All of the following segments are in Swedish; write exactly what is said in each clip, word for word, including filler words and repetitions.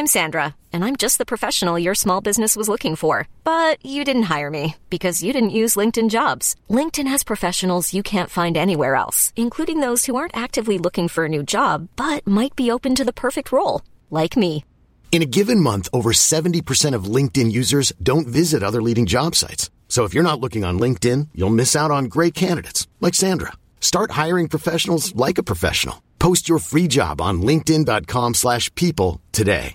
I'm Sandra, and I'm just the professional your small business was looking for. But you didn't hire me because you didn't use LinkedIn Jobs. LinkedIn has professionals you can't find anywhere else, including those who aren't actively looking for a new job, but might be open to the perfect role, like me. In a given month, over seventy percent of LinkedIn users don't visit other leading job sites. So if you're not looking on LinkedIn, you'll miss out on great candidates like Sandra. Start hiring professionals like a professional. Post your free job on linkedin dot com slash people today.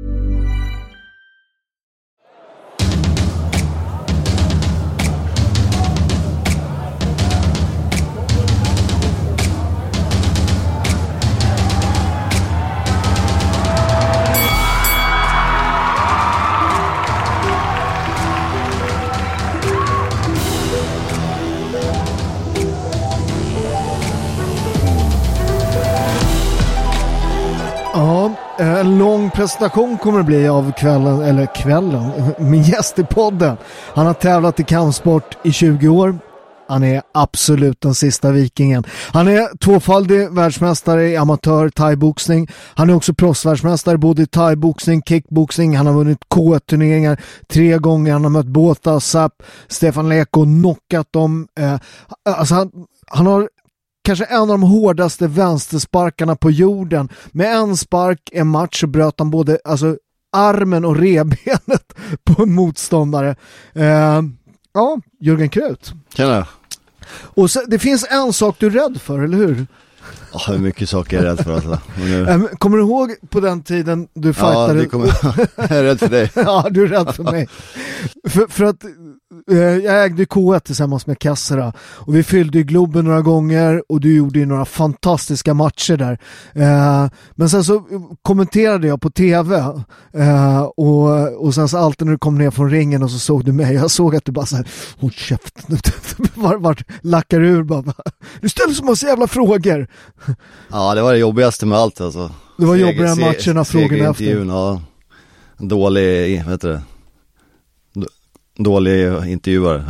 Ja, en lång presentation kommer det bli av kvällen, eller kvällen, min gäst i podden. Han har tävlat i kampsport i tjugo år. Han är absolut den sista vikingen. Han är tvåfaldig världsmästare i amatör thaiboxning. Han är också proffsvärldsmästare både i thaiboxning, kickboxning. Han har vunnit K ett-turneringar tre gånger. Han har mött Båta, Sapp, Stefan Leko, knockat dem. Eh, alltså han, han har kanske en av de hårdaste vänstersparkarna på jorden. Med en spark, en match, så bröt han både alltså, armen och revbenet på en motståndare. Eh, ja, Jörgen Krut. Tjena. Och så, det finns en sak du är rädd för, eller hur? Ja, oh, mycket saker jag är rädd för. Alltså. Nu... Kommer du ihåg på den tiden du fightade? Ja, det kommer jag är rädd för dig. Ja, du är rädd för mig. för, för att eh, jag ägde K ett tillsammans med Kassera. Och vi fyllde ju Globen några gånger. Och du gjorde ju några fantastiska matcher där. Eh, men sen så kommenterade jag på tv. Eh, och, och sen så alltid när du kom ner från ringen och så såg du mig. Jag såg att du bara så här, håll käften. Vart var, lackar ur bara. Du ställer så massa jävla frågor. Ja, det var det jobbigaste med allt alltså. Det var jobbigare än matcherna, frågorna efter. Ja. Dålig, vet du, dålig intervjuare.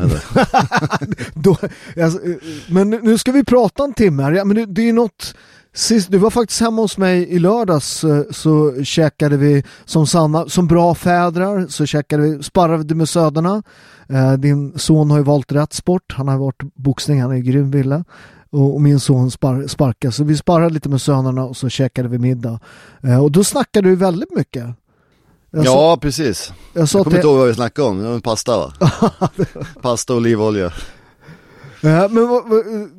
Då, alltså, men nu ska vi prata en timme här. Ja, men det, det är ju något... Sist, du var faktiskt hemma hos mig i lördags, så käkade vi som, sanna, som bra fädrar, så käkade vi, sparrade med söderna. Eh, din son har ju valt rätt sport. Han har varit boxning, han är grym ville. Och, och min son spar, sparkade. Så vi sparrade lite med sönerna och så käkade vi middag. Eh, och då snackade du väldigt mycket. Jag ja, så, precis. Jag, jag kommer inte ihåg vad vi snackade om. Det var pasta, va? Pasta och olivolja. Eh, men vad...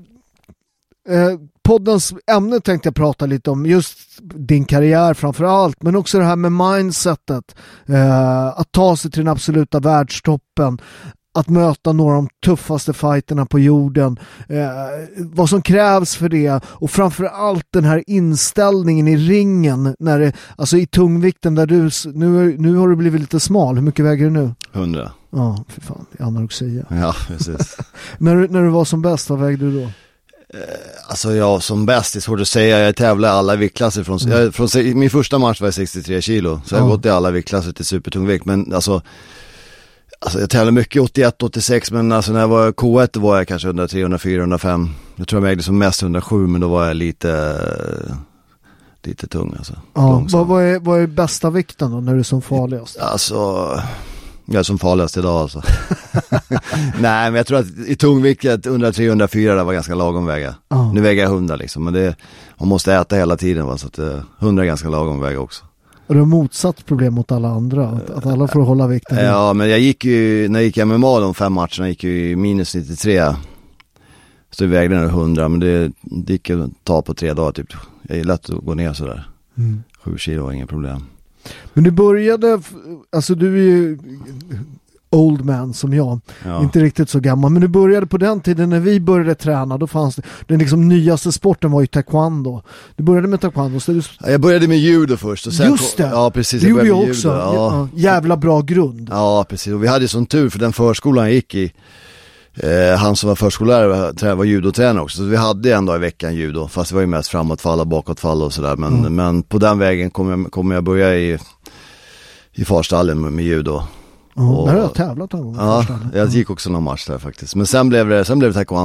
Eh, poddens ämne tänkte jag prata lite om, just din karriär framför allt, men också det här med mindsetet, eh, att ta sig till den absoluta världstoppen, att möta några av de tuffaste fighterna på jorden, eh, vad som krävs för det, och framför allt den här inställningen i ringen, när det, alltså i tungvikten där du, nu, nu har du blivit lite smal. Hur mycket väger du nu? hundra. Ja, för fan, det är anorexia. Ja, precis. när, du, när du var som bäst, vad vägde du då? Alltså jag som bäst, det är svårt att säga. Jag tävlar alla viktklasser från, mm. jag, från min första match var jag sextiotre kilo. Så jag har ja. gått i alla viktklasser till supertungvikt. Men alltså, alltså jag tävlar mycket åttioett åttiosex. Men alltså när jag var K ett var jag kanske hundratre, hundrafyra, hundrafem. Jag tror jag vägde som mest hundrasju. Men då var jag lite Lite tung alltså. Ja, vad, vad, är, vad är bästa vikten då när du är som farligast? Alltså, jag är som farligast idag alltså. Nej, men jag tror att i tungvikt hundratre hundrafyra det var ganska lagom väga. Ja. Nu väger jag hundra liksom, men det, man måste äta hela tiden va? Så att hundra är ganska lagom väga också. Och det är motsatt problem mot alla andra, att, att alla får hålla vikten. Ja, men jag gick ju, när jag gick M M A de fem matcherna gick ju minus nittiotre. Så jag vägde den hundra, men det, det gick att ta på tre dagar typ. Jag är lätt att gå ner sådär. Mm. Sju kilo var inga problem. Men du började, alltså du är ju old man som jag, ja. Inte riktigt så gammal, men du började på den tiden när vi började träna, då fanns det, den liksom nyaste sporten var ju taekwondo. Du började med taekwondo. Så du... ja, jag började med judo först. Och sen just det, ja, precis, det jag gjorde jag med också. Judo. Ja. Jävla bra grund. Ja, precis. Och vi hade ju sån tur för den förskolan jag gick i. Eh, han som var förskollärare var judotränare också, så vi hade en dag i veckan judo, fast det var ju mest framåtfalla, bakåtfalla och sådär, men, mm. men på den vägen kommer jag, kom jag börja i i farstallen med, med judo. Ja, och, där har jag tävlat en gång. Ja, jag gick också någon match där faktiskt, men sen blev det, sen blev det taekwondo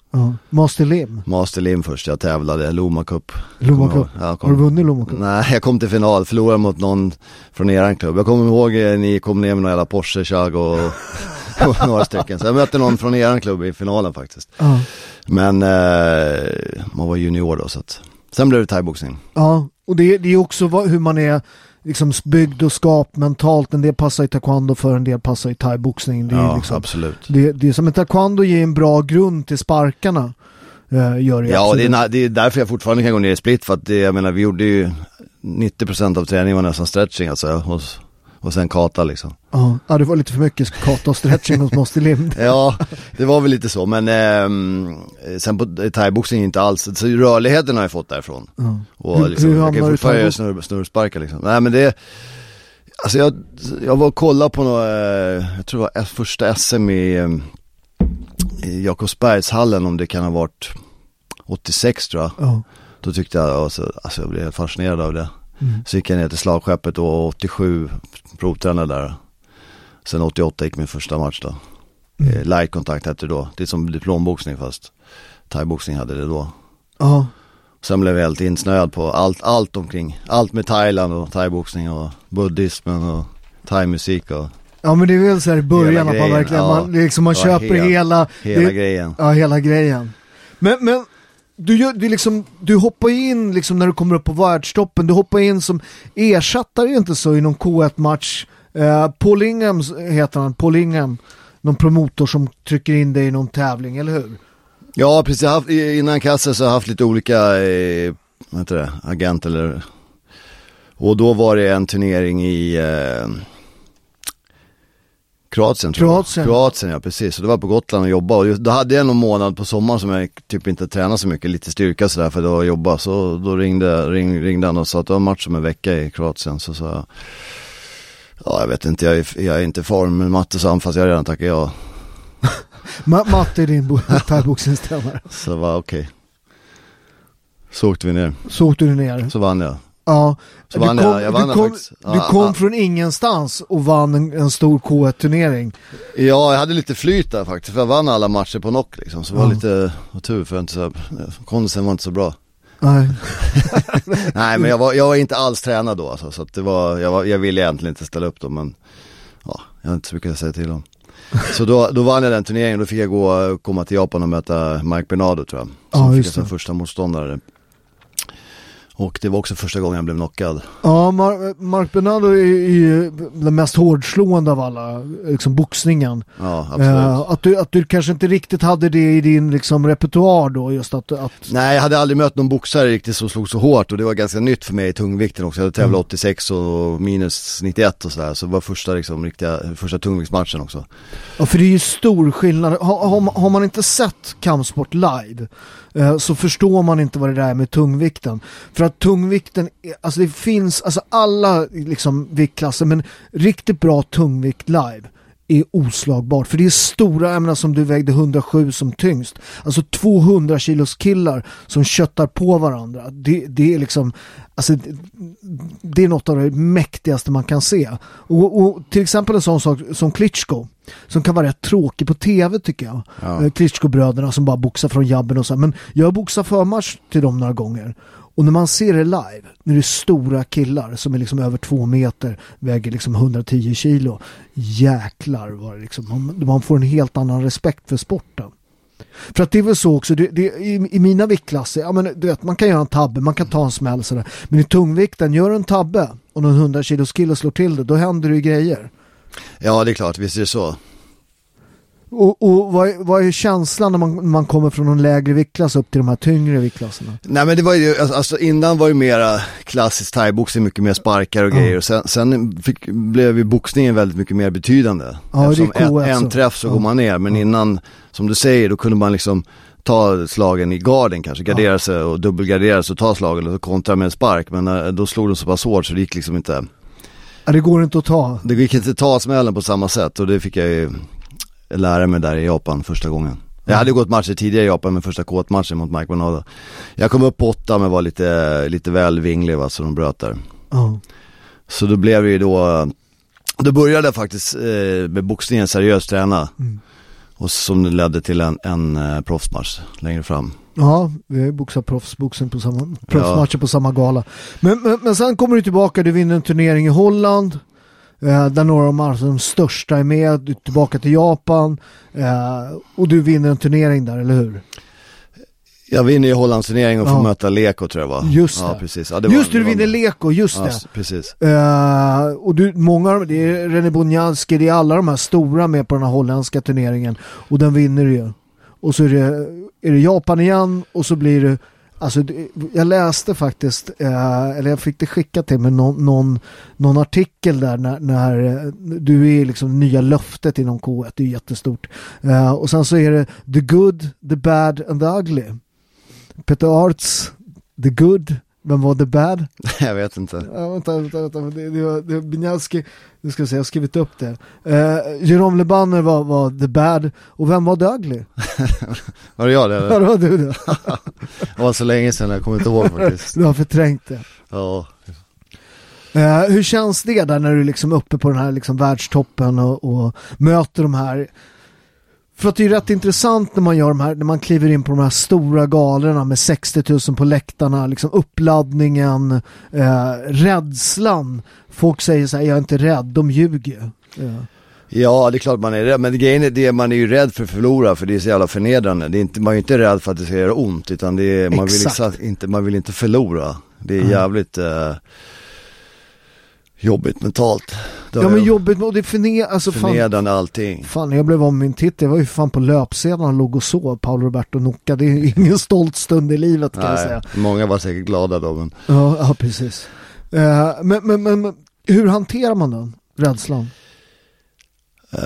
Ja. Master Lim. Master Lim först, jag tävlade Loma Cup. Loma Cup. Ja, har du vunnit Loma Cup? Nej, jag kom till final, förlorade mot någon från eran klubb. Jag kommer ihåg eh, ni kom ner med några jävla Porsche, Chag och, och några stycken. Så jag mötte någon från eran klubb i finalen faktiskt. Ja. Men eh, man var junior då, så att sen blev det thaiboxning. Ja, och det, det är också vad, hur man är liksom byggd och skap mentalt. En del passar i taekwondo för, en del passar i thaiboxning. Det är ja, liksom, absolut. Det, det är som en taekwondo ger en bra grund till sparkarna. Uh, gör det ja, och det är, det är därför jag fortfarande kan gå ner i split, för att det, jag menar, vi gjorde ju nittio procent av träningen var nästan stretching alltså, och, och sen kata liksom. Ja, ja, det var lite för mycket kata och stretching hos Master Lim. Ja, det var väl lite så, men eh, sen på thaiboxning inte alls, så rörligheten har jag fått därifrån. Ja. Och hur, liksom, hur jag kan hamnar fortfarande du göra snurr, snurrsparkar liksom. Nej, men det, alltså jag, jag var och kollade på något, eh, jag tror det var första S M i, eh, i Jakobsbergshallen, om det kan ha varit åttiosex tror jag. Ja. Då tyckte jag, alltså, alltså jag blev helt fascinerad av det. Mm. Så gick jag ner till slagskeppet och åttiosju provtränade där. Sen åttioåtta gick min första match då. Mm. Eh, Light-kontakt hette det då. Det är som diplomboxning, fast thaiboxning hade det då. Ja. Sen blev jag helt insnöad på allt, allt omkring. Allt med Thailand och thaiboxning och buddhismen och thaimusik och... Ja, men det är väl så här i början att man verkligen, ja, man, liksom, man köper helt, hela... Hela det, grejen. Ja, hela grejen. Men, men du, gör, du, liksom, du hoppar in liksom, när du kommer upp på världstoppen. Du hoppar in som ersättare, inte så, i någon K ett-match. Uh, Paul Ingham heter han, Paul Ingham. Någon promotor som trycker in dig i någon tävling, eller hur? Ja, precis. Jag haft, innan Kasse så har jag haft lite olika eh, vad heter det, agent eller... Och då var det en turnering i eh, Kroatien, tror Kroatien. jag. Kroatien, ja, precis. Så det var på Gotland och jobba. Och då hade jag någon månad på sommaren som jag typ inte tränade så mycket, lite styrka sådär för då jobba. Så då ringde, ring, ringde han och sa att det var match om en vecka i Kroatien. Så sa jag, ja, jag vet inte, jag är, jag är inte i form med matte så fast jag redan tackar ja. Matte är din thaiboxningstränare. Så det var okej. Okay. Så åkte vi ner. Så åkte du ner. Så vann jag. Ja. Så vann du kom, jag, jag vann du kom, faktiskt. du Ja, kom ja. från ingenstans och vann en, en stor K ett-turnering. Ja, jag hade lite flyt där faktiskt, för jag vann alla matcher på knock liksom. Så det var ja. lite tur för inte så, kondisen var inte så bra. Nej. Nej, men jag var, jag var inte alls tränad då alltså, så att det var, jag, var, jag ville egentligen inte ställa upp då, men ja, jag har inte så mycket att säga till om. Så då, då vann jag den turneringen, då fick jag gå, komma till Japan och möta Mike Bernardo tror jag. Som ja, fick just jag det. första motståndare. Och det var också första gången jag blev knockad. Ja, Mar- Mark Bernardo är ju den mest hårdslående av alla, liksom boxningen. Ja, absolut. Uh, att, du, att du kanske inte riktigt hade det i din liksom, repertoar då, just att, att... Nej, jag hade aldrig mött någon boxare riktigt som slog så hårt, och det var ganska nytt för mig i tungvikten också. Jag hade tävlat mm. åttiosex och minus nittioett och sådär, så det var första, liksom, riktiga, första tungviktsmatchen också. Ja, för det är ju stor skillnad. Har, har, har man inte sett kampsport live uh, så förstår man inte vad det där är med tungvikten. För att tungvikten, alltså det finns, alltså alla liksom viktklasser, men riktigt bra tungvikt live är oslagbart. För det är stora ämnen, som du vägde hundrasju som tyngst. Alltså tvåhundra kilos killar som köttar på varandra. Det, det är liksom, alltså det, det är något av det mäktigaste man kan se. Och, och till exempel en sån sak som Klitschko, som kan vara rätt tråkig på tv tycker jag. Ja. Klitschko-bröderna som bara boxar från jabben och så. Men jag boxar förmatch till dem några gånger. Och när man ser det live, när det är stora killar som är liksom över två meter, väger liksom hundratio kilo, jäklar var det liksom, man, man får en helt annan respekt för sporten. För att det är väl så också, det, det, i, i mina viktklasser, ja, men, du vet, man kan göra en tabbe, man kan ta en smäll sådär. Men i tungvikten, gör en tabbe och någon hundra kilos kilo slår till det, då händer det ju grejer. Ja, det är klart, visst är det så. Och, och vad, är, vad är känslan när man, man kommer från en lägre viktklass upp till de här tyngre viktklasserna? Nej, men det var ju, alltså innan var ju mera klassiskt thaiboxning, mycket mer sparkar och ja. grejer. Och sen, sen fick, blev ju boxningen väldigt mycket mer betydande. Ja, det är cool, en, en träff så ja. går man ner, men ja. innan, som du säger, då kunde man liksom ta slagen i garden kanske, gardera ja. sig och dubbelgardera sig och ta slagen och kontra med en spark. Men äh, då slog de så pass hårt så det gick liksom inte... Ja, det går inte att ta. Det gick inte att ta smällen på samma sätt, och det fick jag ju lära mig där i Japan första gången. Jag hade gått matcher tidigare i Japan med första K ett-matchen mot Mike Bernardo. Jag kom upp på åtta men var lite, lite väl vinglig, va, så de bröt där. Ja. Så då blev det ju då, då började jag faktiskt eh, med boxningen seriöst träna. Mm. Och som ledde till en, en uh, proffsmatch längre fram. Ja, vi har boxat proffsboxen på samma proffsmatcher ja. på samma gala. Men, men, men sen kommer du tillbaka, du vinner en turnering i Holland. Eh, där några av de, alltså, de största är med. Du är tillbaka till Japan. Eh, och du vinner en turnering där, eller hur? Jag vinner i Hollands turnering och får ja. möta Leko, tror jag va? Just det. Ja, precis. Ja, det just var, du det vinner var... Leko, just ja, det. Precis. Uh, och du, många, det är René Bonjanski, det är alla de här stora med på den här holländska turneringen. Och den vinner ju. Och så är det, är det Japan igen och så blir det, alltså jag läste faktiskt, uh, eller jag fick det skickat till mig någon, någon, någon artikel där när, när du är liksom nya löftet inom K ett, det är jättestort. Uh, och sen så är det The Good, The Bad and The Ugly. Peter Arts, The Good, vem var The Bad? Jag vet inte. Ja, vänta, vänta, vänta. Det, det var, det var Binjalski, nu ska jag säga, jag har skrivit upp det. Uh, Jérôme Le Banner var, var The Bad, och vem var The Ugly? Var det jag det? Eller? Ja, det var du det. Det var så länge sedan, jag kommer inte ihåg faktiskt. Du har förträngt det. Ja. Uh, hur känns det där när du är liksom uppe på den här liksom världstoppen och, och möter de här? För att det är rätt intressant när man gör de här, när man kliver in på de här stora galorna med sextio tusen på läktarna, liksom uppladdningen, eh, rädslan. Folk säger så här, jag är inte rädd, de ljuger. Ja. Ja, det är klart man är rädd, men grejen är det, man är ju rädd för att förlora, för det är så jävla förnedrande. Det är inte, man är ju inte rädd för att det ska göra ont, utan det är, man, vill liksom inte, man vill inte förlora. Det är mm. jävligt eh, jobbigt mentalt. Det ja men jobbigt, och det förne- alltså, förnedrande fan, allting. Fan, jag blev om min titt. Jag var ju fan på löpsedeln, han låg och sov, Paolo Roberto Nocca. Det är ingen stolt stund i livet, kan Nej, jag säga. Många var säkert glada då. Men... Ja, ja, precis. Uh, men, men, men, men hur hanterar man den rädslan? Uh,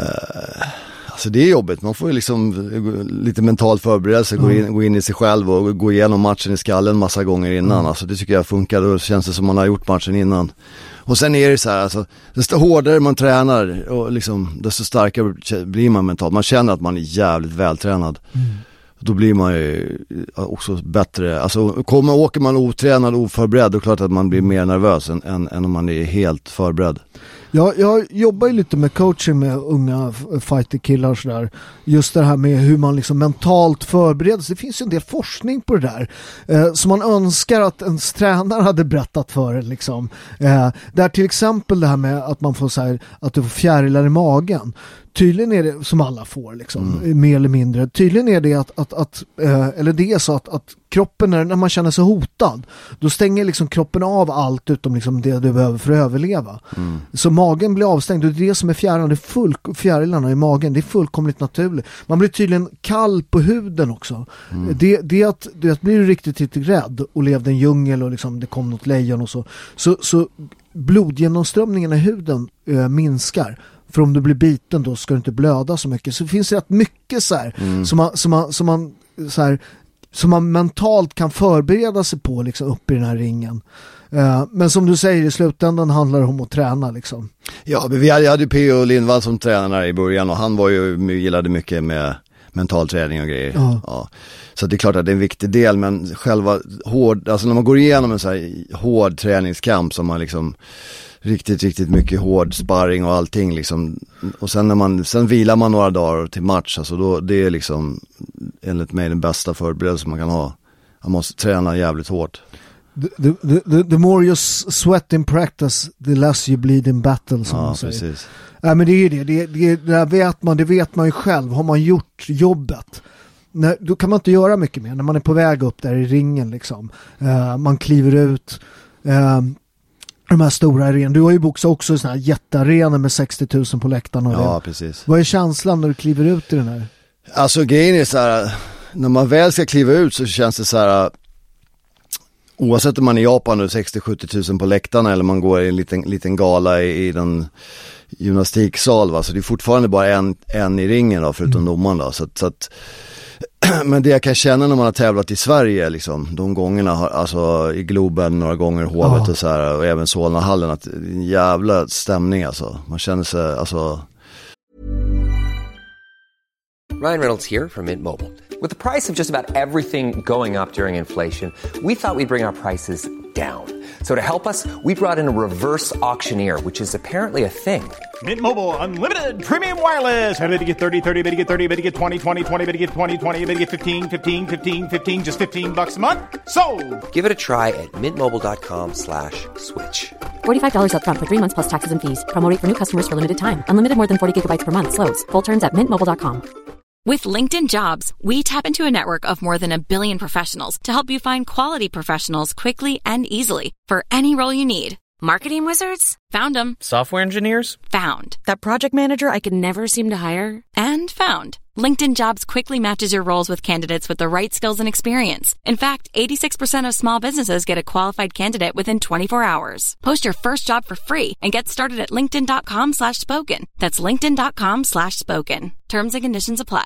alltså det är jobbigt. Man får ju liksom lite mental förberedelse, mm. gå, in, gå in i sig själv och gå igenom matchen i skallen massa gånger innan. Mm. Alltså det tycker jag funkar. Då känns det som man har gjort matchen innan. Och sen är det så här, alltså, desto hårdare man tränar och liksom, desto starkare blir man mentalt. Man känner att man är jävligt vältränad. Mm. Då blir man ju också bättre. Alltså kommer, åker man otränad och oförberedd, då är det klart att man blir mer nervös än, än, än om man är helt förberedd. Jag, jag jobbar ju lite med coaching med unga fighterkillar och sådär. Just det här med hur man liksom mentalt förbereder sig. Det finns ju en del forskning på det där. Eh, som man önskar att ens tränare hade berättat för en. Liksom. Eh, där till exempel det här med att man får så här, att du får fjärilar i magen. Tydligen är det, som alla får liksom, mm. mer eller mindre. Tydligen är det att, att, att eh, eller det är så att, att kroppen, när, när man känner sig hotad, då stänger liksom kroppen av allt utom liksom det du behöver för att överleva. Mm. Så magen blir avstängd, och det är det som är fjärilarna, det är full, fjärilarna i magen, det är fullkomligt naturligt. Man blir tydligen kall på huden också. Mm. Det, det är att, det är att blir du riktigt, riktigt rädd och levde i en djungel och liksom det kom något lejon och så, så, så blodgenomströmningen i huden äh, minskar. För om du blir biten då ska du inte blöda så mycket. Så det finns rätt mycket så här, mm. som man, som man, som man, så här, som man mentalt kan förbereda sig på liksom, upp i den här ringen. Uh, men som du säger, i slutändan handlar det om att träna liksom. Ja, men vi hade, hade P O Lindvall som tränare i början, och han var ju, gillade mycket med mental träning och grejer. Uh. Ja. Så det är klart att det är en viktig del, men själva hård, alltså när man går igenom en så här hård träningskamp som man liksom riktigt, riktigt mycket hård sparring och allting liksom. Och sen när man, sen vilar man några dagar till match, alltså då, det är liksom enligt mig den bästa förberedelse man kan ha. Man måste träna jävligt hårt. The, the, the, the more you sweat in practice, the less you bleed in battle, som ja, man säger. Precis. Ja, men det är ju det. Det, det, det, där vet man, det vet man ju själv. Har man gjort jobbet, när, då kan man inte göra mycket mer. När man är på väg upp där i ringen liksom. Uh, man kliver ut. Uh, de här stora arenorna. Du har ju boxat också såna här jättearenor med sextio tusen på läktarna. Och ja, det. Precis. Vad är känslan när du kliver ut i den här? Alltså grejen är så här, när man väl ska kliva ut så känns det så här, oavsett om man är i Japan nu sextio till sjuttio tusen på läktarna eller man går i en liten, liten gala i, i den gymnastiksal, va? Så det är fortfarande bara en, en i ringen då, förutom mm. domaren då. Så, så att, men det jag kan känna när man har tävlat i Sverige liksom, de gångerna har, alltså i Globen några gånger, Hovet ja. och så här, och även Solnahallen, att det är en jävla stämning alltså. Man känner sig alltså. Ryan Reynolds here from Mint Mobile. With the price of just about everything going up during inflation, we thought we'd bring our prices down. So to help us, we brought in a reverse auctioneer, which is apparently a thing. Mint Mobile Unlimited Premium Wireless. How to get thirty, thirty, how to get thirty, how to get twenty, twenty, twenty, how to get twenty, twenty, how to get fifteen, fifteen, fifteen, fifteen, just fifteen bucks a month? Sold! Give it a try at mintmobile.com slash switch. forty-five dollars up front for three months plus taxes and fees. Promo rate for new customers for limited time. Unlimited more than forty gigabytes per month. Slows full terms at mint mobile dot com. With LinkedIn Jobs, we tap into a network of more than a billion professionals to help you find quality professionals quickly and easily for any role you need. Marketing wizards? Found them. Software engineers? Found. That project manager I could never seem to hire? And found. LinkedIn Jobs quickly matches your roles with candidates with the right skills and experience. In fact, eighty-six percent of small businesses get a qualified candidate within twenty-four hours. Post your first job for free and get started at linkedin.com slash spoken. That's linkedin.com slash spoken. Terms and conditions apply.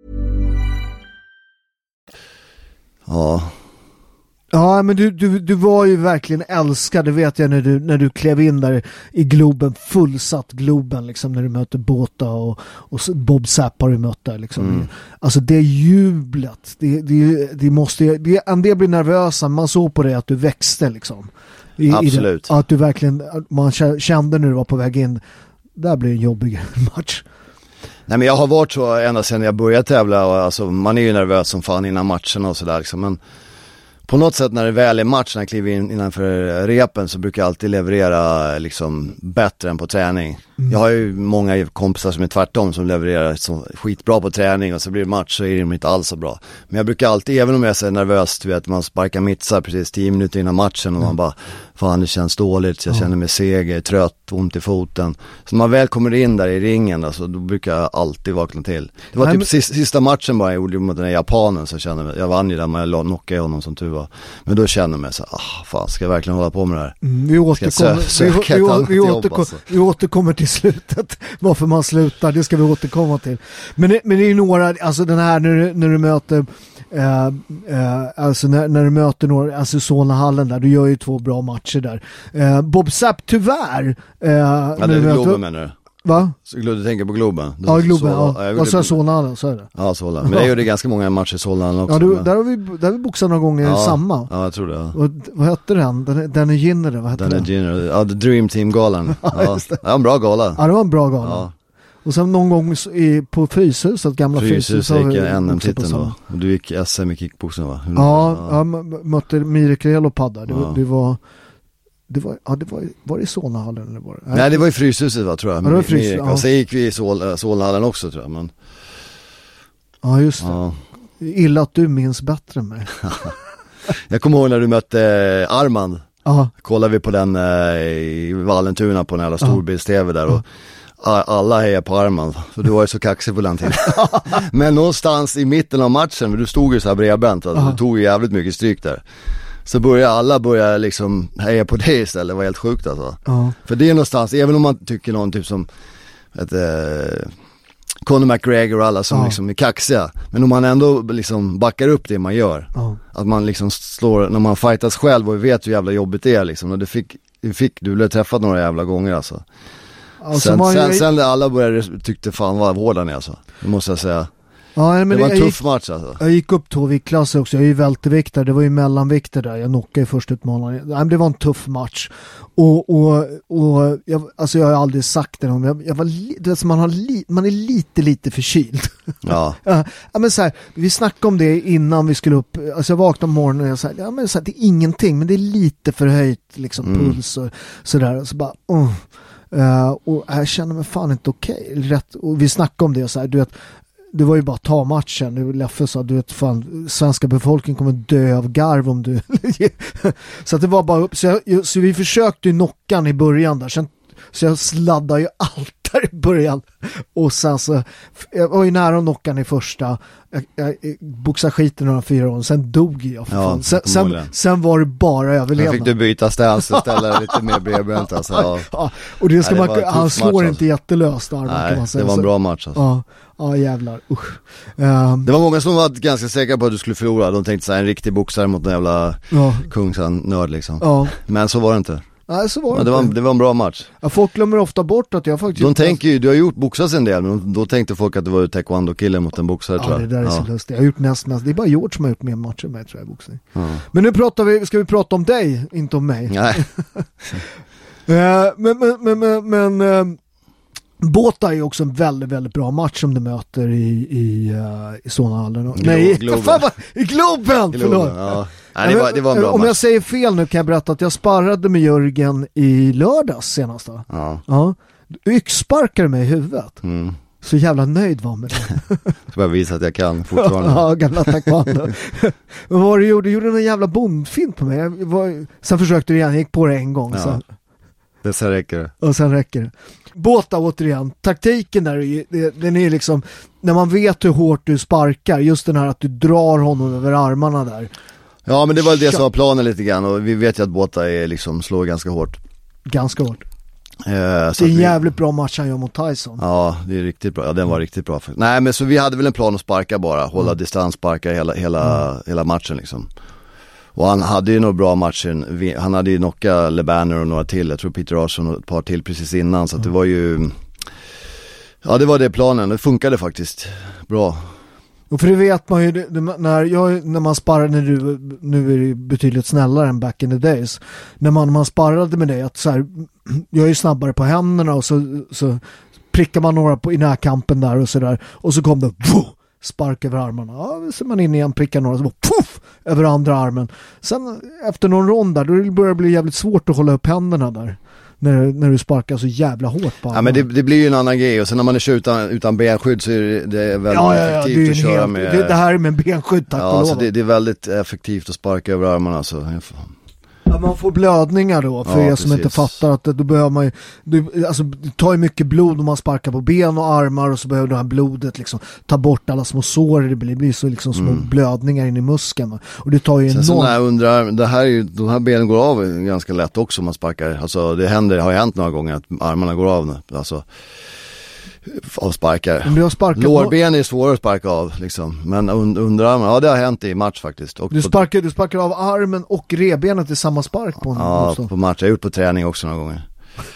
Ja. Ja, men du, du, du var ju verkligen älskad, det vet jag när du, när du klev in där i Globen, fullsatt Globen liksom, när du möter Båta och, och Bob Sapp har du mött där liksom. Mm. Alltså det jublet, det, det, det måste det, en del blir nervösa, man såg på det att du växte liksom. I, Absolut. I det, att du verkligen, man kände när du var på väg in, där blir en jobbig match. Nej, men jag har varit så ända sedan jag började tävla och alltså, man är ju nervös som fan innan matchen och sådär liksom, men på något sätt när det väl är match, när jag kliver in innanför repen, så brukar jag alltid leverera liksom bättre än på träning. Mm. Jag har ju många kompisar som är tvärtom, som levererar så skitbra på träning och så blir det match så är de inte alls så bra. Men jag brukar alltid, även om jag är så nervös, du vet, man sparkar mittsar precis tio minuter innan matchen och mm. man bara, fan det känns dåligt, jag ja. känner mig seg, trött, ont i foten. Så när man väl kommer in där i ringen, alltså, då brukar jag alltid vakna till. Det var Nej, typ men... sista, sista matchen bara jag gjorde mot den här japanen, så kände jag, jag vann ju där, men jag knockade honom som tur var. Men då kände jag mig så, ah fan, ska jag verkligen hålla på med det här? Mm, vi, återkommer, sö- vi, vi, vi, återkom, jobb, alltså. vi återkommer till slutet, varför man slutar, det ska vi återkomma till. Men det, men det är ju några, alltså den här när du, när du möter Uh, uh, alltså när, när du möter några, alltså Solnahallen där, du gör ju två bra matcher där. Uh, Bob Sapp tyvärr uh, ja, det är Globen menar du? Va? Så du tänker på Globen? Ja, Globen, så, ja. Och så är Solnahallen, så är det. Ja, Solnahallen. Men jag gjorde ganska många matcher i Solnahallen också. Ja, du, men... där har vi, där har vi boxat några gånger ja, samma. Ja, jag tror det. Ja. Och vad hette den? Den, den är Ginner, vad hette den? Den är Ginner, ja, The Dream Team-galan. ja, ja, det var en bra gala. Ja, det var en bra gala. Ja. Och sen någon gång i, på Fryshuset, gamla Fryshuset. Fryshuset gick en N M-titeln då. Och du gick S M i kickboxen va? Hur ja, ja. Jag mötte Mirek Relo padda. Det, ja. det var... Det var, ja, det var, var det i Solnahallen eller var det? Nej, det var i Fryshuset va, tror jag. Ja, det var Fryshuset, ja. Och sen gick vi i Sol, Solnahallen också tror jag. Men... Ja, just det. Ja. Illa att du minns bättre än mig. Jag kommer ihåg när du mötte Armand. Aha. Kollade vi på den eh, i Vallentuna på en jävla storbilds-tv där och alla hejar på Armand, för du var ju så kaxig på den tiden. Men någonstans i mitten av matchen, för du stod ju så här bredbent, alltså, du tog ju jävligt mycket stryk där. Så började alla börja liksom heja på dig istället, det var helt sjukt alltså. Uh-huh. För det är någonstans, även om man tycker någon typ som ett, eh, Conor McGregor och alla som uh-huh. liksom är kaxiga, men om man ändå liksom backar upp det man gör, uh-huh. att man liksom slår, när man fightas själv och vet hur jävla jobbigt det är liksom, och det fick, det fick du blev träffat några jävla gånger alltså. Alltså sen, sen, ju... sen alla började tyckte fan vad hårda ni alltså, det måste jag säga. Ja, men det var en tuff gick, match alltså. Jag gick upp två viktklasser också, jag är ju välteviktare, det var ju mellanvikter där, jag knockade i första utmaningen. Nej, men det var en tuff match. Och, och, och jag, alltså jag har aldrig sagt det någon, jag, jag var li, det är man, har li, man är lite lite förkyld. Ja. ja, men så här, vi snackade om det innan vi skulle upp, alltså jag vaknade om morgonen och jag sa, ja men så här, det är ingenting, men det är lite förhöjt liksom mm. puls och sådär, och så bara, uh. Uh, och jag känner mig fan inte okej. Okay. Rätt, och vi snackade om det och så här, du vet, det var ju bara ta matchen. Du Leffe sa, du vet fan, svenska befolkningen kommer dö av garv om du så att det var bara upp, så, jag, så vi försökte ju knockan i början där, sen, så jag sladdade ju allt där i början och sen så jag var ju nära knockan i första, jag, jag, jag boxade skiten några fyra år, sen dog jag för ja, sen, sen, sen var det bara överlevnad. Sen fick du byta stance och ställa lite mer bredbent alltså. Ja. Ja, och det ska Nej, man, han slår match, inte alltså. jättelöst där. Nej, man säga. Det var en bra match alltså. Ja, ja jävlar. Usch. Um, det var många som var ganska säkra på att du skulle förlora. De tänkte så här, en riktig boxare mot en jävla ja. kungsnörd liksom. Ja. Men så var det inte. Nej, så var det, ja, det, var, det var en bra match. Ja, folk glömmer ofta bort att jag faktiskt... De tänker ju, du har gjort boxas en del, men då tänkte folk att det var taekwondo-killen mot en boxare, ja, tror jag. Det där är ja. så lustigt. Jag har gjort näst, näst. Det är bara George som har gjort mer matcher med, tror jag, i boxning. Ja. Men nu pratar vi, ska vi prata om dig, inte om mig. Nej. uh, men, men, men, men, men uh, Båta är också en väldigt, väldigt bra match som du möter i, i, uh, i Solnahallen. Glo- Nej, Globen. fan, vad, i Globen! Globen, Förlåt. ja. Nej, det, var, det var en bra Om match. jag säger fel nu kan jag berätta att jag sparrade med Jörgen i lördags senast. Då. Ja. Ja. Yxsparkade mig i huvudet. Mm. Så jävla nöjd var med det. Ska bara visa att jag kan fortfarande. Ja, gamla taekwondo. Vad var det du gjorde? Du gjorde en jävla bondfint på mig. Jag var... Sen försökte du igen, jag gick på det en gång. Ja. Så... Det sen räcker det. Och sen räcker det. Båta återigen, taktiken där, det, den är liksom, när man vet hur hårt du sparkar, just den här att du drar honom över armarna där. Ja, men det var det som var planen lite grann, och vi vet ju att Båta är liksom, slår ganska hårt. Ganska hårt. Eh, det är en vi... jävligt bra match han gör mot Tyson. Ja, det är riktigt bra. Ja, den var riktigt bra. Nej, men så vi hade väl en plan att sparka bara, hålla mm. distans, sparka hela, hela, mm. hela matchen liksom. Och han hade ju några bra matcher. Han hade ju knockat LeBanner och några till. Jag tror Peter Arson och ett par till precis innan. Så att det var ju... Ja, det var det planen. Det funkade faktiskt bra. Och för det vet man ju, det, det, när, jag, när man sparrade, när du, nu är det betydligt snällare än back in the days. När man, man sparrade med dig, att så här, jag är ju snabbare på händerna och så, så prickar man några på, i närkampen där och så där. Och så kom det... Vuh! Spark över armarna. Ja, så man in igen, prickar några, så bara puff, över andra armen. Sen efter någon rond där, då börjar det bli jävligt svårt att hålla upp händerna där. När, när du sparkar så jävla hårt på armarna. Ja, men det, det blir ju en annan grej. Och sen när man är kört utan, utan benskydd så är det, det är väldigt ja, ja, ja, effektivt att köra helt, med... Det, det här är med benskydd, tack ja, och så lov. det, det är väldigt effektivt att sparka över armarna. Så... Ja, man får blödningar då, för ja, er som precis. inte fattar att då behöver man ju, du, alltså, det tar ju mycket blod om man sparkar på ben och armar, och så behöver det här blodet liksom ta bort alla små sår, det blir, det blir så liksom små mm. blödningar in i muskeln, och det tar ju sen enormt. Sen jag undrar, det här är ju, de här benen går av ganska lätt också om man sparkar, alltså det händer, det har ju hänt några gånger att armarna går av nu, alltså av sparkar. Om du har sparkat lårben är svårare att sparka av liksom. Men und- underarmarna, ja det har hänt i match faktiskt. Och du, sparkar, du sparkar av armen och revbenet i samma spark på en ja, motstånd. På match. Jag har gjort på träning också några gånger.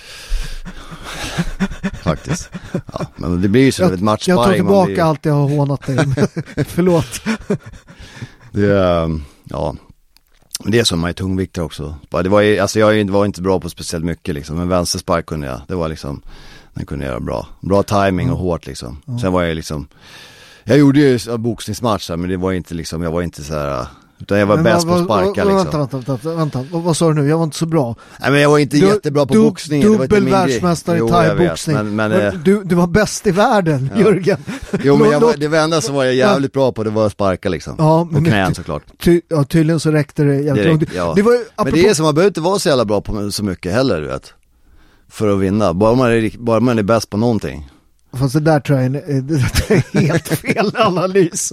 Faktiskt. Ja, men det blir ju så ett matchsparring. Jag tar tillbaka blir... allt jag har hånat dig. Förlåt. Det är, ja. Det är som man är tungviktare också. Det var ju, alltså jag var inte bra på speciellt mycket liksom, men vänsterspark kunde jag. Det var liksom, den kunde jag göra bra. Bra timing mm. och hårt liksom. Mm. Sen var jag liksom, jag gjorde ju boxningsmatcher, men det var inte liksom, jag var inte så här, utan jag var men bäst vad, på att sparka vad, liksom. Vänta, vänta, vänta, vänta. Vad, vad sa du nu? Jag var inte så bra. Nej, men jag var inte du, jättebra på du, boxning. Dubbel världsmästare i thai-boxning. Men, men, men, du, du var bäst i världen, ja. Jörgen. Jo, men jag var, det enda som var jag jävligt bra på, det var att sparka liksom. Ja, men, och knän såklart. Ty, ja, tydligen så räckte det jävligt det långt. Ja. Det var, apropå... Men det är som, man behöver inte vara så jävla bra på så mycket heller, du vet. För att vinna. Bara man är, bara man är bäst på någonting. Fast det där tror jag är, det där tror jag är helt fel analys.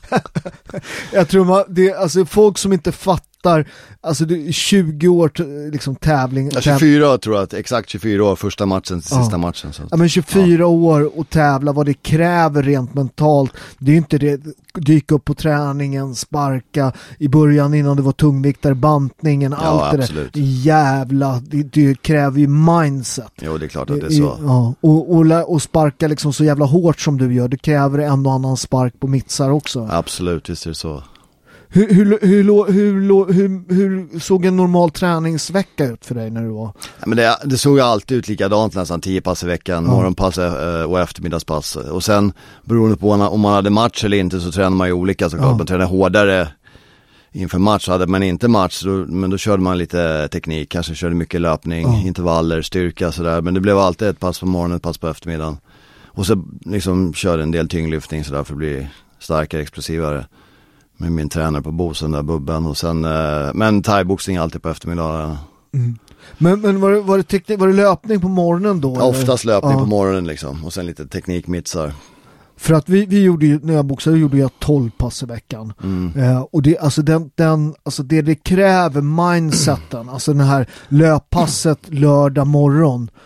Jag tror man, det är alltså folk som inte fattar, alltså det är tjugo år liksom tävling. Ja, tjugofyra år tror jag, att exakt tjugofyra år, första matchen till sista ja. matchen. Så. Ja, men tjugofyra ja. år och tävla, vad det kräver rent mentalt. Det är ju inte det, dyka upp på träningen, sparka i början innan det var tungviktare, bantningen, ja, allt det absolut. där. Jävla, det, det kräver ju mindset. Jo, det är klart att det är så. Ja, och, och, och sparka liksom så jävla hårt som du gör, det kräver en och annan spark på mittsar också. Absolut, visst är det så. Hur, hur, hur, hur, hur, hur såg en normal träningsvecka ut för dig när du var? Ja, men det, det såg ju alltid ut likadant, nästan tio pass i veckan, ja. morgonpass och eftermiddagspass. Och sen beroende på om man hade match eller inte så tränar man ju olika såklart. Ja. Man tränar hårdare inför match, hade man inte match då, men då körde man lite teknik, kanske körde mycket löpning, ja. intervaller, styrka sådär. Men det blev alltid ett pass på morgonen, ett pass på eftermiddagen. Och så liksom körde en del tyngdlyftning sådär för att bli starkare, explosivare. Med min tränare på Bosen där, Bubben. Och sen, eh, men thai-boxning alltid på eftermiddagen. Mm. Men, men var, det, var, det teknik, var det löpning på morgonen då? Ja, oftast löpning ja. på morgonen liksom. Och sen lite teknikmitsar. För att vi, vi gjorde ju, när jag boxade gjorde jag tolv pass i veckan. Mm. Eh, och det, alltså den, den, alltså det det kräver, mindseten, alltså den här löppasset lördag morgon.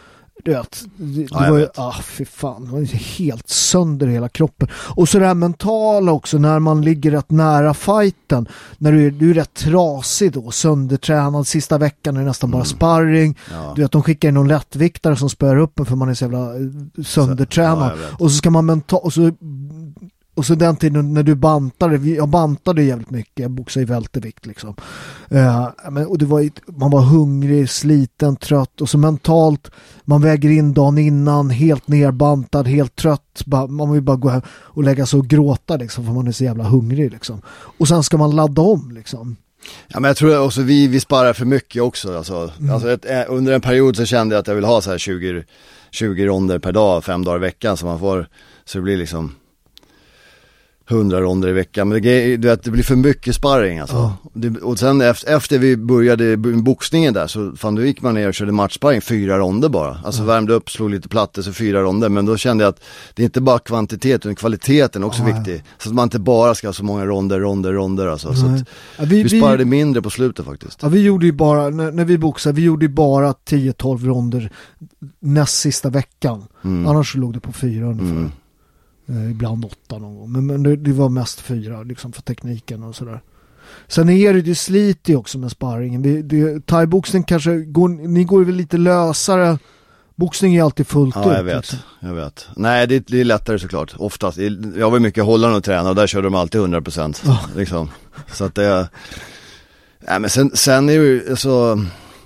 du vet, det, ja, det var ju, vet. ah fy fan, det var ju helt sönder hela kroppen. Och så det här mentala också, när man ligger rätt nära fighten, när du är, du är rätt trasig då, söndertränad, sista veckan är det nästan mm. bara sparring. Ja. Du vet, de skickar in någon lättviktare som spör upp en för man är så jävla söndertränad. Så, ja, och så ska man mentalt, och så Och så den tiden när du bantade, jag bantade jävligt mycket, jag boxade i vältevikt liksom. Uh, men, och det var, man var hungrig, sliten, trött, och så mentalt, man väger in dagen innan, helt nerbantad, helt trött, bara, man vill bara gå här och lägga sig och gråta liksom, för man är så jävla hungrig liksom. Och sen ska man ladda om liksom. Ja, men jag tror också vi, vi sparar för mycket också. Alltså, mm. alltså ett, under en period så kände jag att jag vill ha så här tjugo, tjugo ronder per dag, fem dagar i veckan, så man får, så det blir liksom hundra ronder i veckan, men det, det, det blir för mycket sparring alltså. Oh. Det, och sen efter, efter vi började boxningen där, så fan, då gick man ner och körde matchsparring fyra ronder bara, alltså oh. värmde upp, slog lite plattor, så fyra ronder, men då kände jag att det är inte bara kvantitet utan kvaliteten är också oh. viktig, så att man inte bara ska ha så många ronder, ronder, ronder alltså. Så att ja, vi, vi sparade vi, mindre på slutet faktiskt. Ja, vi gjorde ju bara, när, när vi boxade, vi gjorde ju bara tio tolv ronder näst sista veckan, mm. annars så låg det på fyra ungefär. Mm. Eh, ibland åtta någon gång. Men, men det, det var mest fyra liksom, för tekniken och sådär. Sen är det ju slit också med sparringen. Det, det, thai-boxning kanske går, ni går väl lite lösare. Boxning är alltid fullt ja, ut. Jag vet, liksom. jag vet. Nej, det, det är lättare såklart. Oftast. Jag var mycket hållande och träna och där körde de alltid hundra procent. Oh. Liksom. Så att det... Nej, men sen, sen är ju så...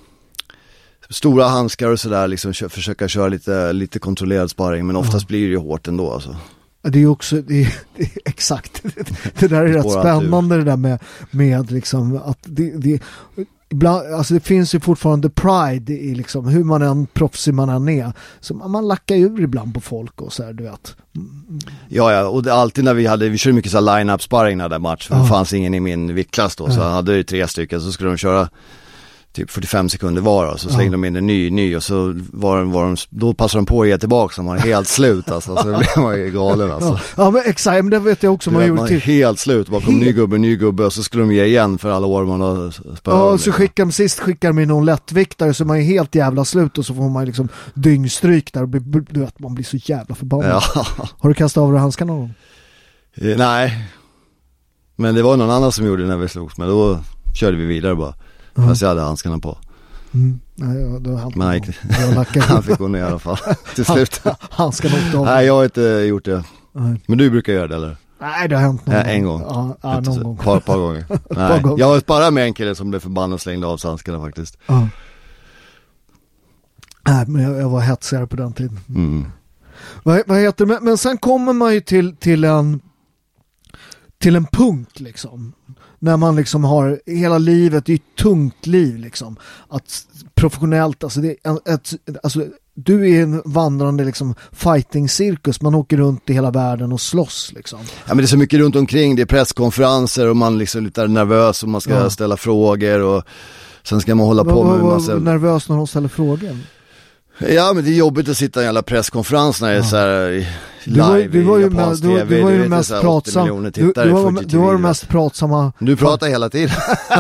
Stora handskar och sådär, liksom försöka köra lite, lite kontrollerad sparring, men oftast oh. blir det ju hårt ändå alltså. Det är också, det är, det är exakt, det där är rätt spännande det där med, med liksom att det, det, ibland, alltså det finns ju fortfarande pride i liksom hur man än proffsig man än är, så man lackar ur ibland på folk och så här, du vet. Mm. Ja, ja, och det, alltid när vi hade, vi körde mycket så här line-up sparring när det match, för oh. det fanns ingen i min viktklass då, så oh. hade ju tre stycken, så skulle de köra typ fyrtiofem sekunder var, och så slängde ja. de in en ny, ny och så var, var de, då passade de på att ge tillbaka så man är helt slut alltså, så blev man ju galen alltså. Ja, ja men exakt, men det vet jag också man gjorde till. Helt slut, bakom helt... ny gubbe, ny gubbe, och så skulle de ge igen för alla år man har spöat. Ja, och så skickar de, sist skickar de in någon lättviktare så man är helt jävla slut, och så får man liksom dyngstryk där och bli, du vet, man blir så jävla förbannad. Ja. Har du kastat av dig handskarna någon gång? Eh, nej. Men det var någon annan som gjorde det när vi slogs, men då körde vi vidare bara. Mm. Fast jag hade handskarna på. Mm. Nej, ja, då han, Nej, han fick gå ner i alla fall till slut. Handskarna åkte av. Nej, jag har inte gjort det. Nej. Men du brukar göra det, eller? Nej, det har hänt någon ja, gång. En gång. Ja, ja någon gång. Ett par, par gånger. Nej. Gång. Jag har bara med en kille som blev förbannad och slängde av handskarna faktiskt. Ja. Nej, men jag, jag var hetsigare på den tiden. Mm. Vad, vad heter det? Men, men sen kommer man ju till, till en till en punkt liksom. När man liksom har hela livet, det är ett tungt liv liksom. Att professionellt, alltså, det är ett, alltså du är en vandrande liksom fighting-cirkus. Man åker runt i hela världen och slåss liksom. Ja, men det är så mycket runt omkring. Det är presskonferenser och man liksom är lite nervös och man ska ja. ställa frågor och sen ska man hålla på var, med var, massa... nervös när de ställer frågor? Ja, men det är jobbigt att sitta i en jävla presskonferens när det är ja. så här live var, du var i ju japansk med, T V. Du var ju du vet, mest pratsam. Du, du, var, du var mest pratsamma. Du pratar hela tiden.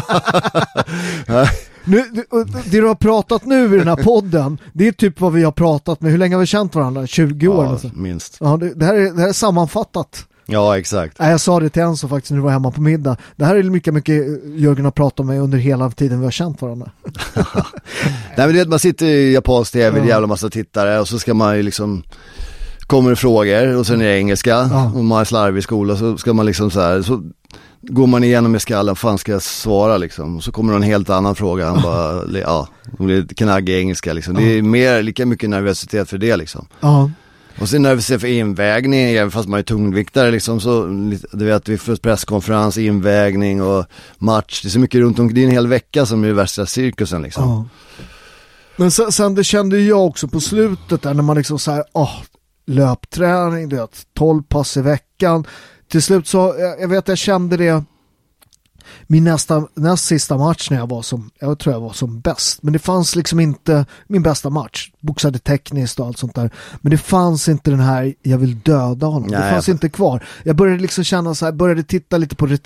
Nu, det du har pratat nu i den här podden, det är typ vad vi har pratat med. Hur länge har vi känt varandra? tjugo år? Ja, alltså. minst. Ja, det, det, här är, det här är sammanfattat. Ja, exakt. Nej, jag sa det till en som faktiskt när du var hemma på middag. Det här är mycket, mycket Jörgen har pratat med under hela tiden vi har känt varandra. Nej, men det är att man sitter i japansk T V, ja. det är jävla massa tittare och så ska man ju liksom, kommer det frågor och sen är det engelska ja. och man är slarvig i skolan, så ska man liksom så här, så går man igenom med skallen, fan ska jag svara liksom, och så kommer det en helt annan fråga, han bara, ja, det blir knaggig engelska liksom. Det är mer, lika mycket nervositet för det liksom. Ja. Och sen när vi ser för invägning, även fast man är tungviktare liksom, så du vet, vi får presskonferens, invägning och match, det är så mycket runt omkring, det är en hel vecka som är värsta cirkusen liksom. Ja. Men sen, sen det kände jag också på slutet där, när man liksom såhär, åh, löpträning, du vet, tolv pass i veckan, till slut så, jag, jag vet jag kände det min nästa, näst sista match när jag var som, jag tror jag var som bäst, men det fanns liksom inte min bästa match, boxade tekniskt och allt sånt där, men det fanns inte den här, jag vill döda honom. Nej, det fanns inte kvar. Jag började liksom känna så här, började titta lite på reträtten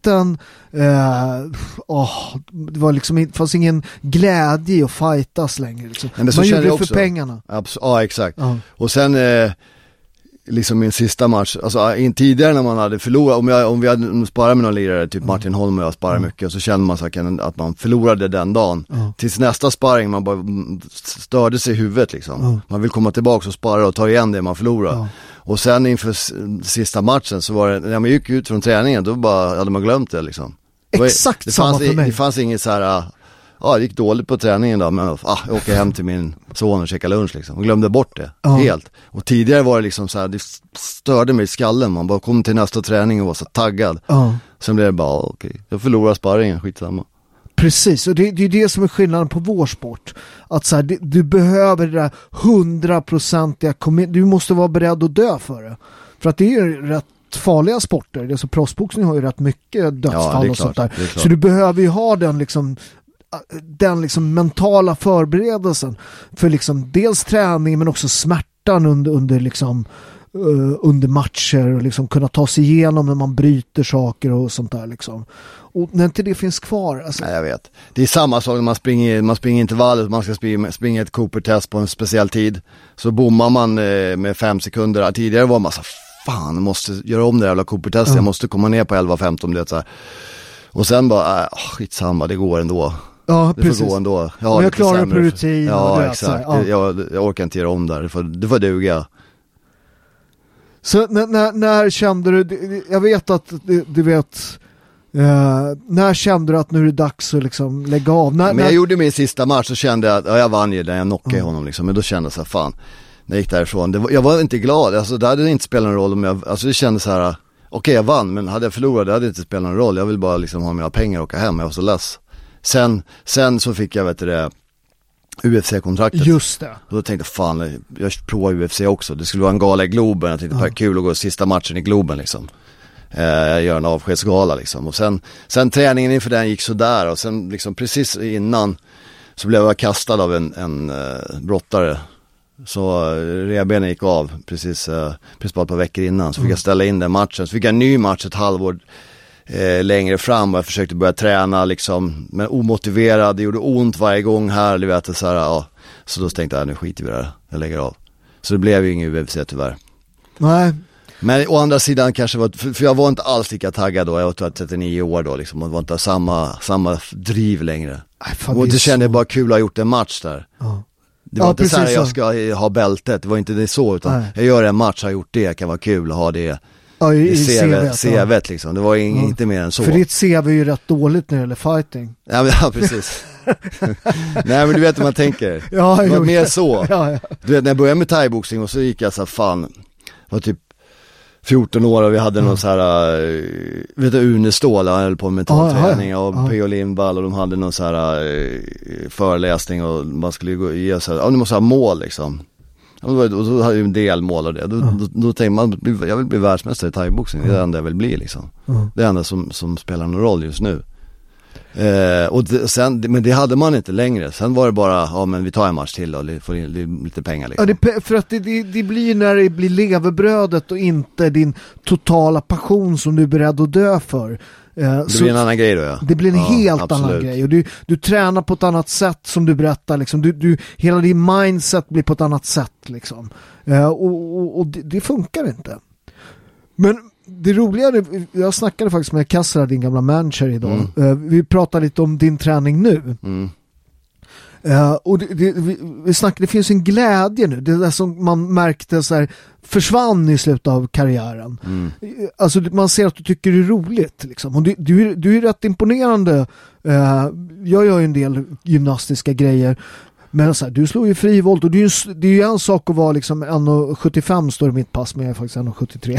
sliten. Eh, oh, det var liksom, det fanns ingen glädje att fightas längre. Liksom. Men så man gjorde det också. för pengarna. Abs- ja, exakt. Ja. Och sen eh, liksom min sista match, alltså in tidigare när man hade förlorat, om, jag, om vi hade sparat med någon lirare, typ Martin Holm och jag sparade mm. mycket, och så kände man så att man förlorade den dagen. Mm. Tills nästa sparring man bara störde sig i huvudet liksom. Mm. Man vill komma tillbaka och spara och ta igen det man förlorar. Mm. Och sen inför s- sista matchen så var det, när man gick ut från träningen, då bara hade man glömt det liksom. Exakt det, det samma fanns, för mig. Det fanns inget så här, ja, det gick dåligt på träningen då, men ah, jag åker hem till min son och käkar lunch liksom. Och glömde bort det, ja. helt. Och tidigare var det liksom så här, det störde mig i skallen. Man bara kom till nästa träning och var så taggad. Ja. Sen blev det bara, okej, okay, jag förlorar sparringen, skitsamma. Precis, och det, det är det som är skillnaden på vår sport. Att så här, det, du behöver det där hundraprocentiga, du måste vara beredd att dö för det. För att det är ju rätt farliga sporter. Det är så, proffsboxning har ju rätt mycket dödsfall, ja, och sånt där. Så du behöver ju ha den liksom den liksom mentala förberedelsen för liksom dels träning men också smärtan under, under liksom uh, under matcher och liksom kunna ta sig igenom när man bryter saker och sånt där liksom. Och när inte det finns kvar alltså. Nej, jag vet. Det är samma sak när man springer, man springer intervallet, man ska springa, springa ett Cooper-test på en speciell tid, så bommar man eh, med fem sekunder. Tidigare var man så fan, jag måste göra om det jävla Cooper-testet, mm. jag måste komma ner på elva femton, det så här. Och sen bara, äh, skitsamma, det går ändå. Ja, det precis. får gå ändå. Jag, har jag klarar det på rutin. Ja, det, exakt. ja. Jag, jag orkar inte göra om där. Det får, det får duga. Så när, när, när kände du, jag vet att du, du vet, uh, när kände du att nu är det dags att liksom lägga av? När, Men när... jag gjorde min sista match och kände att ja, jag vann ju när jag knockade mm. honom liksom. Men då kände jag så här, fan, när jag gick därifrån. Det var, jag var inte glad. Alltså, det hade inte spelat någon roll om jag, alltså det kändes så här, okej okay, jag vann, men hade jag förlorat det hade inte spelat någon roll. Jag vill bara liksom ha mina pengar och åka hem. Jag var så less. Sen, sen så fick jag vet du det U F C-kontraktet. Just det. Och då tänkte jag, fan, jag provar U F C också. Det skulle vara en gala i Globen. Jag tänkte, ja. kul att gå sista matchen i Globen liksom. Eh, jag gör en avskedsgala liksom. Och sen, sen träningen inför den gick så där. Och sen liksom precis innan så blev jag kastad av en, en uh, brottare. Så uh, revbenen gick av precis, uh, precis bara ett par veckor innan. Så fick mm. jag ställa in den matchen. Så fick jag en ny match ett halvår Eh, längre fram, och jag försökte börja träna liksom, men omotiverad, det gjorde ont varje gång här, du vet, så här, ja. Så då tänkte jag, nu skiter vi där, jag lägger av. Så det blev ju ingen U F C tyvärr. Nej. Men å andra sidan kanske var, för, för jag var inte alls lika taggad då, jag var trettionio år då liksom, och det var inte samma, samma driv längre. Nej, fan, och det kände jag bara kul att ha gjort en match där. Ja. Det var ja, inte så här, jag ska ha bältet, det var inte det så, utan nej. Jag gör en match, har gjort det, kan vara kul att ha det. Ja, i, i C V, C V liksom. Det var ing, ja. inte mer än så. För ditt C V är ju rätt dåligt när det gäller fighting. Ja, men, ja precis. Nej, men du vet hur man tänker. Ja, det var jo, mer så. Ja, ja. Du vet, när jag började med thaiboxning och så gick jag så här, fan, var typ fjorton år och vi hade mm. någon så här, vet du, Unestål, han höll på med mentalträning ja, ja, ja. och P O Lindvall, och de hade någon så här föreläsning och man skulle gå ge så här, ja, du måste ha mål liksom. Och då, och då hade ju en del mål av det. Då, mm. då, då tänkte man, jag vill bli världsmästare i thaiboxning. Det är det enda jag vill bli liksom. Mm. Det är det enda som, som spelar någon roll just nu. Eh, och det, sen, men det hade man inte längre. Sen var det bara, ja men vi tar en match till och får in lite pengar liksom. Ja, det, för att det, det, det blir när det blir levebrödet och inte din totala passion som du är beredd att dö för. Eh, det blir en annan grej då, ja. Det blir en ja, helt absolut. annan grej. Och du, du tränar på ett annat sätt som du berättar. Liksom. Du, du, hela din mindset blir på ett annat sätt. Liksom. Eh, och och, och det, det funkar inte. Men det roliga, jag snackade faktiskt med Kassra, din gamla manager idag. Mm. Uh, vi pratade lite om din träning nu. Mm. Uh, och det, det, vi, vi snackade, det finns en glädje nu. Det där som man märkte så här, försvann i slutet av karriären. Mm. Alltså man ser att du tycker det är roligt. Liksom. Och du, du, du är rätt imponerande. Uh, jag gör ju en del gymnastiska grejer. Men så här, du slår ju frivolt och det är ju, det är ju en sak att vara liksom en komma sjuttiofem står i mitt pass, men jag är faktiskt en komma sjuttiotre.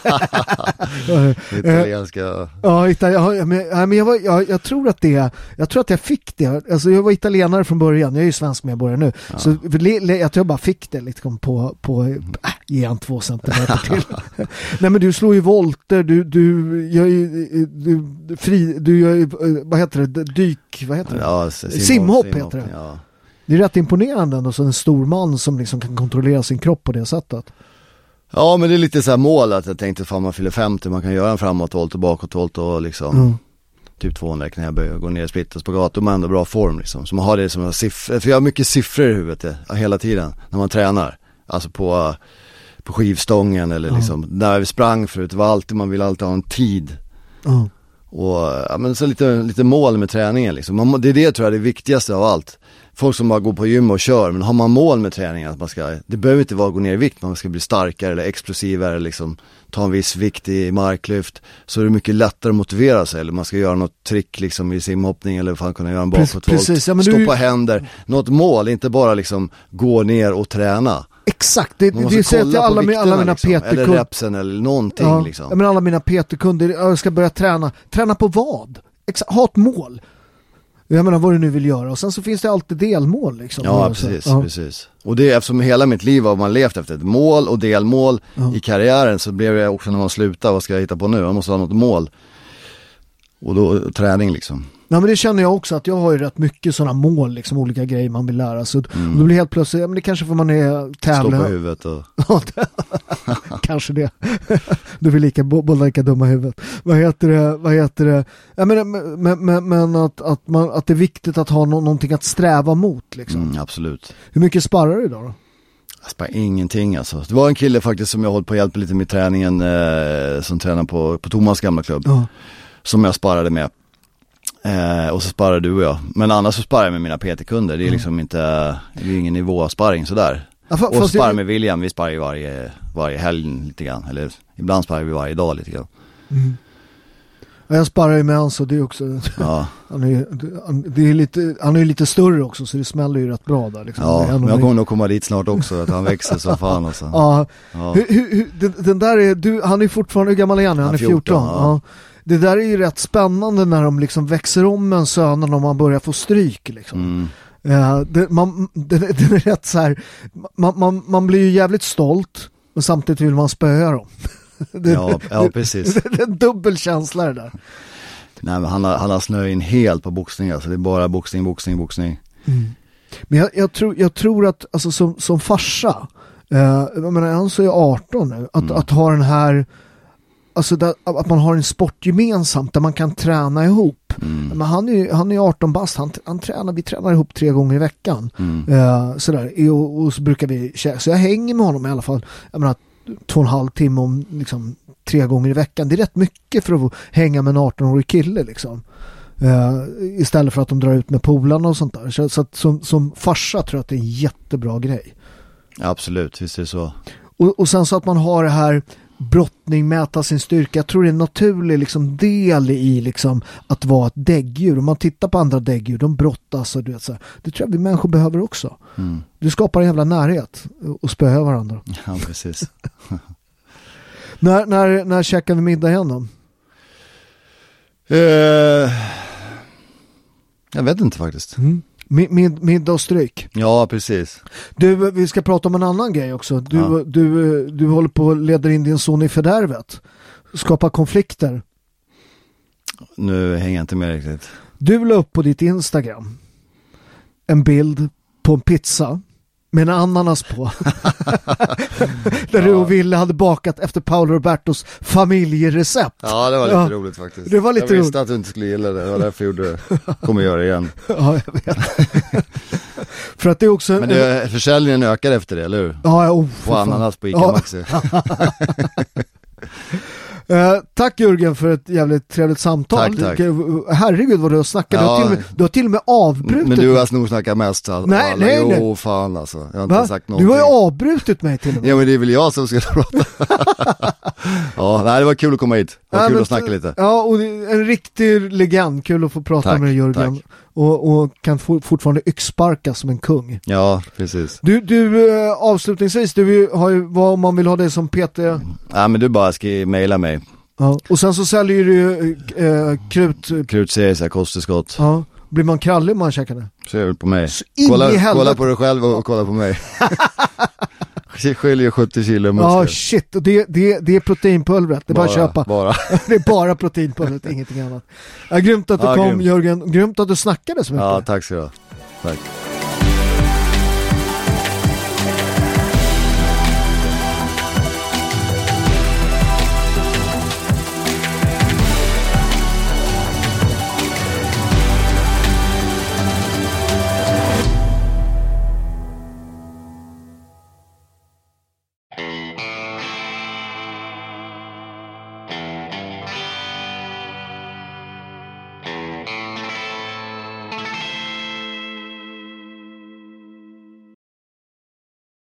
Italienska. Ja, Italien, men, men jag, var, jag, jag tror att det jag tror att jag fick det. Alltså jag var italienare från början. Jag är ju svensk medborgare nu. Ja. Så jag tror jag bara fick det liksom på på äh, ge en två centimeter till. Nej, men du slår ju volter, du du gör ju du fri du gör ju, vad heter det? Dyk, vad heter det? Ja, simhopp, simhopp simhopp heter det. Ja. Det är rätt imponerande ändå, så en stor man som liksom kan kontrollera sin kropp på det sättet. Ja, men det är lite så här mål att jag tänkte fan man fyller femtio, man kan göra en framåtvolt och bakåtvolt och liksom mm. typ tvåhundra knäböj och gå ner i split och spagat och man har ändå bra form liksom. Så man har det som en siffror, för jag har mycket siffror i huvudet ja, hela tiden när man tränar. Alltså på, på skivstången eller mm. liksom, när vi sprang förut, det var alltid, man vill alltid ha en tid. Mm. Och ja, men så lite, lite mål med träningen liksom. Man, det är det tror jag det är viktigaste av allt. Folk som bara går på gym och kör, men har man mål med träningen att man ska, det behöver inte vara att gå ner i vikt, man ska bli starkare eller explosivare, liksom ta en viss vikt i marklyft, så är det mycket lättare att motivera sig, eller man ska göra något trick liksom i simhoppning eller fan kunna göra en bakåtvolt, ja, stoppa du... händer, något mål, inte bara liksom gå ner och träna. Exakt, det, det säger till alla, vikterna, alla mina liksom. Peter-kunder. Eller repsen eller någonting ja, liksom. Men alla mina Peter-kunder, jag ska börja träna. Träna på vad? Exakt, ha ett mål. Jag menar vad du nu vill göra. Och sen så finns det alltid delmål liksom. Ja, precis, ja. precis. Och det är eftersom hela mitt liv har man levt efter ett mål och delmål ja. i karriären, så blev jag också när man slutar, vad ska jag hitta på nu? Jag måste ha något mål. Och då träning liksom. Ja, men det känner jag också, att jag har ju rätt mycket sådana mål, liksom olika grejer man vill lära sig. Mm. Och då blir helt plötsligt, ja, men det kanske för man är tävlare. Stå på huvudet och... kanske det. Du vill lika, båda lika dumma i huvudet. Vad heter det? Vad heter det? Jag menar, men, men, men att, att, man, att det är viktigt att ha no- någonting att sträva mot liksom. Mm, absolut. Hur mycket sparar du idag då? Jag sparar ingenting alltså. Det var en kille faktiskt som jag hållit på att hjälpa lite med träningen eh, som tränar på, på Thomas gamla klubb. Uh. Som jag sparade med. Eh, och så sparar du och jag. Men annars så sparar jag med mina P T-kunder. Det är liksom mm. inte, det är ingen nivå av sparring sådär. Ja, för, och sparar det... med William, vi sparar ju varje, varje helg lite grann. Eller ibland sparar vi varje dag lite grann. Mm. Ja, jag sparar ju med han, så det är också ja. han, är, han, det är lite, han är ju lite större också, så det smäller ju rätt bra där liksom. Ja, men jag kommer nog komma dit snart också, att han växer så fan alltså. Ja, ja. Hur, hur, den, den där är, du, han är fortfarande, hur gammal är han? Han är fjorton, fjorton ja. Ja. Det där är ju rätt spännande när de liksom växer om en sönen och man börjar få stryk liksom. Mm. Uh, det, man, det, det är rätt så här, man, man, man blir ju jävligt stolt, men samtidigt vill man spöa dem. det, ja, ja, precis. Det, det, det är en dubbel känsla det där. Nej, men han har, han har snö in helt på boxning, alltså det är bara boxning, boxning, boxning. Mm. Men jag, jag, tror, jag tror att alltså, som, som farsa, uh, jag menar, han så är arton nu, att, mm. att ha den här, alltså där, att man har en sport gemensamt där man kan träna ihop. Mm. Men han är han är arton bast, han, han tränar, vi tränar ihop tre gånger i veckan. Mm. Uh, sådär, och, och så brukar vi käka. Så jag hänger med honom i alla fall, jag menar, två och en halv timme om liksom tre gånger i veckan. Det är rätt mycket för att hänga med en arton-årig kille liksom. Uh, istället för att de drar ut med polarna och sånt där. Så, så att som, som farsa tror jag att det är en jättebra grej. Absolut, visst är det så. Och, och sen så att man har det här brottning, mäta sin styrka. Jag tror det är en naturlig liksom, del i liksom, att vara ett däggdjur. Om man tittar på andra däggdjur, de brottas och du vet, så här. Det tror jag vi människor behöver också. Mm. Du skapar en jävla närhet och spöar varandra. Ja, precis. när, när, när käkar vi middag igen då? Uh, jag vet inte faktiskt. Mm. Mid, mid, middag och stryk. Ja, precis. Du, vi ska prata om en annan grej också. Du, ja. du, du håller på att leda in din son i fördärvet. Skapa konflikter. Nu hänger jag inte med riktigt. Du la upp på ditt Instagram en bild på en pizza med en ananas på. Där ja. du och Ville hade bakat efter Paolo Robertos familjerecept. Ja, det var lite ja. roligt faktiskt. Det var lite jag visste roligt. att du inte skulle gilla det. Det var därför jag gjorde det. Kommer göra det igen. Ja, jag vet. För att det är också... Men det, försäljningen ökar efter det, eller hur? Ja, ja. Oh, på ananas på Ica ja. Maxi. Uh, tack Jörgen för ett jävligt trevligt samtal. Tack, tack. Herregud vad du har snackat. Ja. Du, har till och med, du har till och med avbrutit. Men du har nog snackat mest. Alltså. Nej, alla. nej, nej. Jo, fan alltså. Jag har inte Va? sagt någonting. Du har ju avbrutit mig till och med. Ja, men det är väl jag som ska prata. Ja, nej, det var kul att komma hit. Det var ja, kul men, att snacka lite. Ja, och en riktig legend. Kul att få prata tack, med Jörgen. Tack. Och, och kan for, fortfarande yxsparka som en kung. Ja, precis. Du, du äh, avslutningsvis, du har ju, vad om man vill ha dig som P T? Mm. Ja, men du bara ska mejla mig. Ja. Och sen så säljer du ju äh, krut... Krutserie, så här kosttillskott. Ja. Blir man krallig om man käkar det? Ser på mig. Kolla, kolla på dig själv och kolla på mig. Skiljer sjuttio kilo muskler. Ja, shit. Och det, det, det är proteinpulvret. Det är bara, bara att köpa. Bara. Det är bara proteinpulvret, ingenting annat. Ja, grymt att du ja, kom, grymt. Jörgen. Grymt att du snackade så mycket. Ja, tack så du ha. Tack.